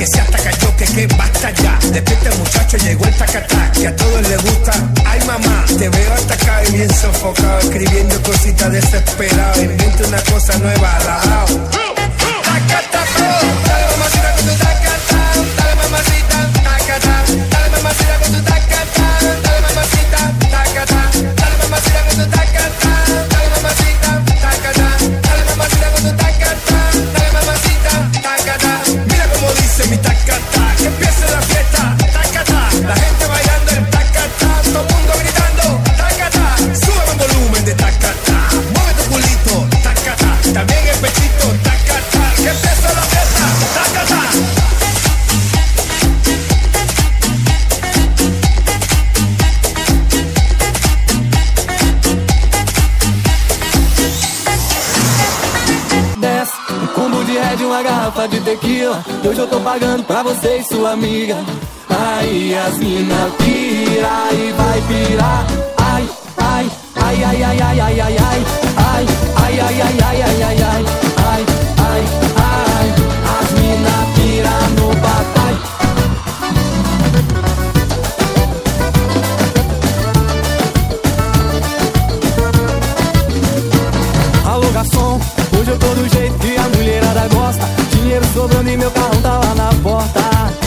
que se ataca yo, que basta ya. Despierta el muchacho, llegó el tacatá, que a todos les gusta. Ay mamá, te veo atacado y bien sofocado, escribiendo cositas desesperado. Inventa una cosa nueva, alabao. Tacatá, dale mamacita con tu tacatá, dale mamacita, tacatá, dale mamacita con tu tacatá, dale mamacita, tacatá, dale mamacita con tu tacatá, dale mamacita, tacatá, dale mamacita con tu tacatá, dale mamacita, tacatá. Mira como dice mi tacatá, que empiece la fiesta, tacatá, la gente bailando el tacatá, todo el mundo gritando, tacatá, sube el volumen de tacatá, mueve tu culito, tacatá, también el pechito, tacatá, que empiece la fiesta, tacatá. Um combo de Red, uma garrafa de tequila. Hoje eu tô pagando pra você e sua amiga. Aí as mina pira e vai pirar. Ai, ai, ai, ai, ai, ai, ai, ai, ai. Ai, ai, ai, ai, ai, ai, ai, ai. Ai, ai, ai. As mina pira no papai. Alô, garçom, hoje eu tô do jeito que a mulherada gosta. Dinheiro sobrando e meu carrão tá lá na porta.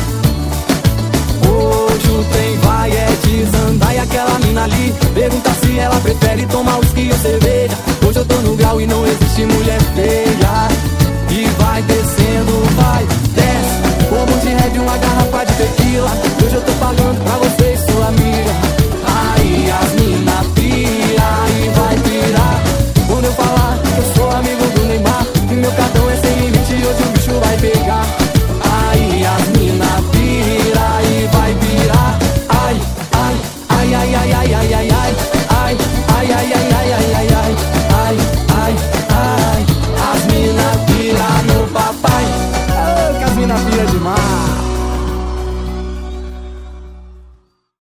Hoje o trem vai é desandar. E aquela mina ali pergunta se ela prefere tomar whisky ou cerveja. Hoje eu tô no grau e não existe mulher feia. E vai descendo, vai, desce. Como de Red, uma garrafa de tequila. Hoje eu tô pagando pra você e sua amiga. Aí as mina pira e vai pirar. Quando eu falar que eu sou amigo do Neymar, que meu cartão é sem limite e hoje o bicho vai pegar. Aí as mina pira e vai virar. Ai, ai, ai, ai, ai, ai, ai, ai, ai. Ai, ai, ai, ai, ai, ai, ai, ai. Ai, ai, ai. As mina pira no papai. Oh, que as mina pira demais.